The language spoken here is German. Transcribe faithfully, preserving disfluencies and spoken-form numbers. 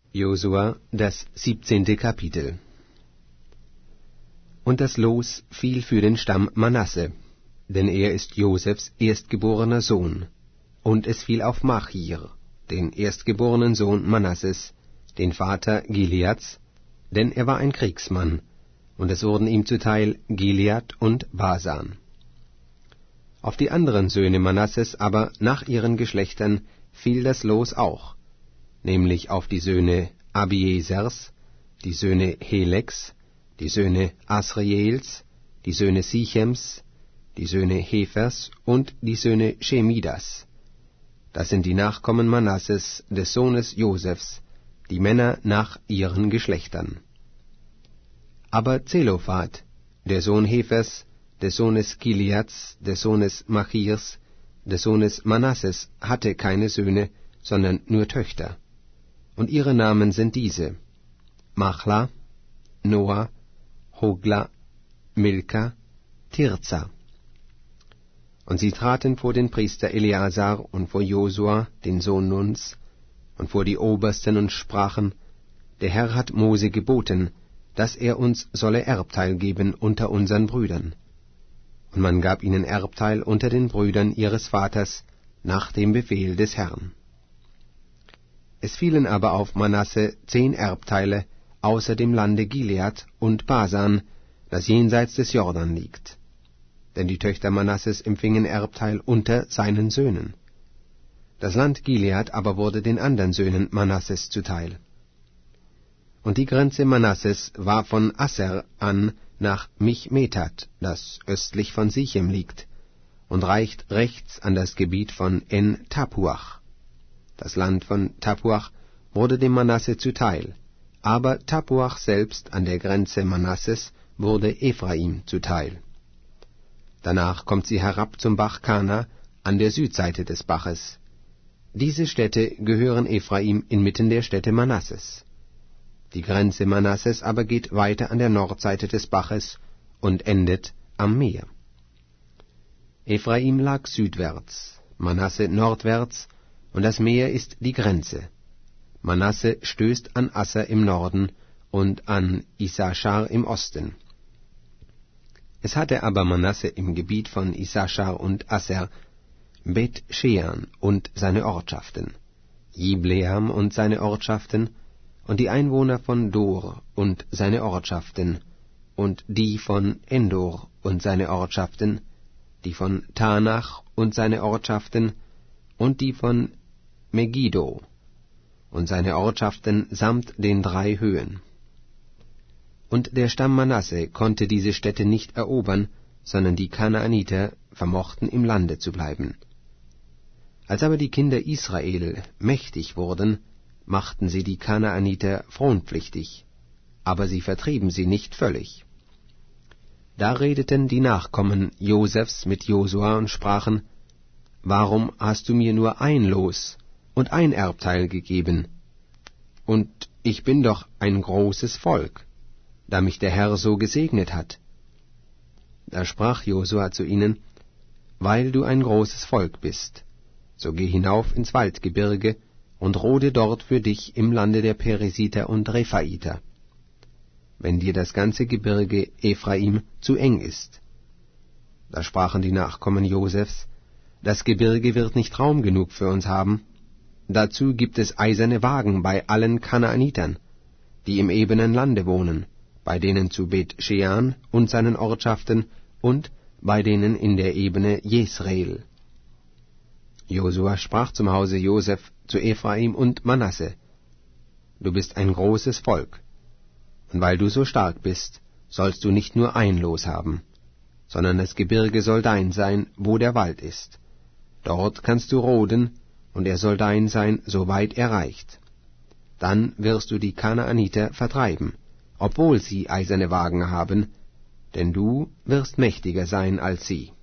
Josua, das siebzehnte Kapitel. Und das Los fiel für den Stamm Manasse, denn er ist Josefs erstgeborener Sohn, und es fiel auf Machir, den erstgeborenen Sohn Manasses, den Vater Gileads, denn er war ein Kriegsmann, und es wurden ihm zuteil Gilead und Basan. Auf die anderen Söhne Manasses aber nach ihren Geschlechtern fiel das Los auch, nämlich auf die Söhne Abiesers, die Söhne Heleks, die Söhne Asriels, die Söhne Sichems, die Söhne Hefers und die Söhne Shemidas. Das sind die Nachkommen Manasses, des Sohnes Josefs, die Männer nach ihren Geschlechtern. Aber Zelophat, der Sohn Hefers, des Sohnes Gileads, des Sohnes Machirs, des Sohnes Manasses, hatte keine Söhne, sondern nur Töchter. Und ihre Namen sind diese: Machla, Noah, Hogla, Milka, Tirza. Und sie traten vor den Priester Eleazar und vor Josua, den Sohn Nuns, und vor die Obersten und sprachen: Der Herr hat Mose geboten, dass er uns solle Erbteil geben unter unseren Brüdern. Und man gab ihnen Erbteil unter den Brüdern ihres Vaters, nach dem Befehl des Herrn. Es fielen aber auf Manasse zehn Erbteile, außer dem Lande Gilead und Basan, das jenseits des Jordan liegt. Denn die Töchter Manasses empfingen Erbteil unter seinen Söhnen. Das Land Gilead aber wurde den anderen Söhnen Manasses zuteil. Und die Grenze Manasses war von Asser an nach Michmetat, das östlich von Sichem liegt, und reicht rechts an das Gebiet von En-Tapuach. Das Land von Tapuach wurde dem Manasse zuteil, aber Tapuach selbst an der Grenze Manasses wurde Ephraim zuteil. Danach kommt sie herab zum Bach Kana an der Südseite des Baches. Diese Städte gehören Ephraim inmitten der Städte Manasses. Die Grenze Manasses aber geht weiter an der Nordseite des Baches und endet am Meer. Ephraim lag südwärts, Manasse nordwärts, und das Meer ist die Grenze. Manasse stößt an Asser im Norden und an Issachar im Osten. Es hatte aber Manasse im Gebiet von Issachar und Asser Bet-Shean und seine Ortschaften, Jibleam und seine Ortschaften, und die Einwohner von Dor und seine Ortschaften, und die von Endor und seine Ortschaften, die von Tanach und seine Ortschaften, und die von Megiddo und seine Ortschaften samt den drei Höhen. Und der Stamm Manasse konnte diese Städte nicht erobern, sondern die Kanaaniter vermochten im Lande zu bleiben. Als aber die Kinder Israel mächtig wurden, machten sie die Kanaaniter fronpflichtig, aber sie vertrieben sie nicht völlig. Da redeten die Nachkommen Josefs mit Josua und sprachen: Warum hast du mir nur ein Los und ein Erbteil gegeben? Und ich bin doch ein großes Volk, da mich der Herr so gesegnet hat. Da sprach Josua zu ihnen: Weil du ein großes Volk bist, so geh hinauf ins Waldgebirge und rode dort für dich im Lande der Peresiter und Rephaiter, wenn dir das ganze Gebirge Ephraim zu eng ist. Da sprachen die Nachkommen Josefs: Das Gebirge wird nicht Raum genug für uns haben. Dazu gibt es eiserne Wagen bei allen Kanaanitern, die im ebenen Lande wohnen, bei denen zu Bet-Shean und seinen Ortschaften und bei denen in der Ebene Jesreel. Josua sprach zum Hause Joseph zu Ephraim und Manasse: Du bist ein großes Volk, und weil du so stark bist, sollst du nicht nur ein Los haben, sondern das Gebirge soll dein sein, wo der Wald ist. Dort kannst du roden, und er soll dein sein, soweit er reicht. Dann wirst du die Kanaaniter vertreiben, obwohl sie eiserne Wagen haben, denn du wirst mächtiger sein als sie.